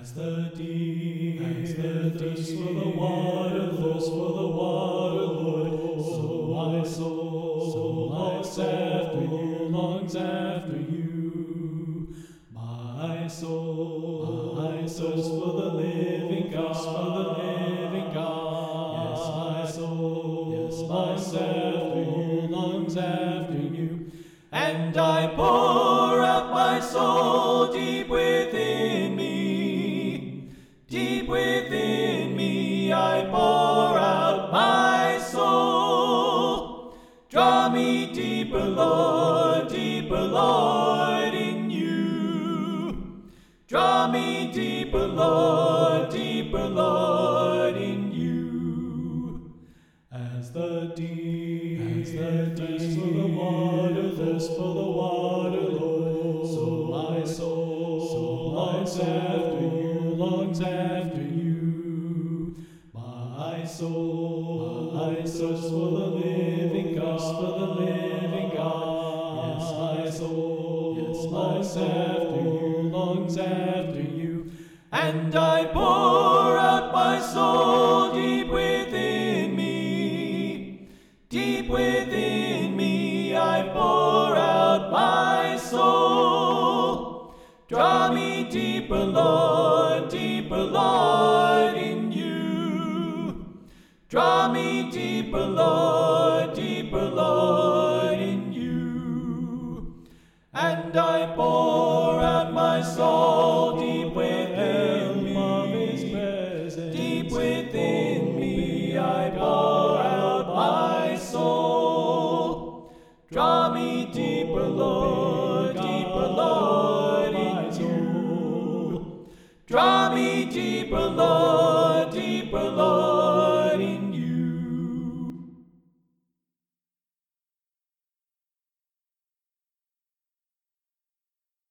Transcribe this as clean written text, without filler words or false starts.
As the deep thirsts for the water, Lord, so my soul longs after you. My soul thirsts for the living God, Yes, my soul longs after you. And I pour out my soul deep within me. Deep within me I pour out my soul. Draw me deeper, Lord, in you. Draw me deeper, Lord, in you. As the deep thirsts for the water, Lord, so my soul longs after you. My soul thirsts for the living God, Yes, my soul longs after you. And I pour out my soul deep within me. Deep within me I pour out my soul. Draw me deeper, Lord, in you. Draw me deeper, Lord, in you. And I pour out my soul deep within me. Deep within me I pour out my soul. Draw me deeper, Lord, in you. Draw me deeper, Lord.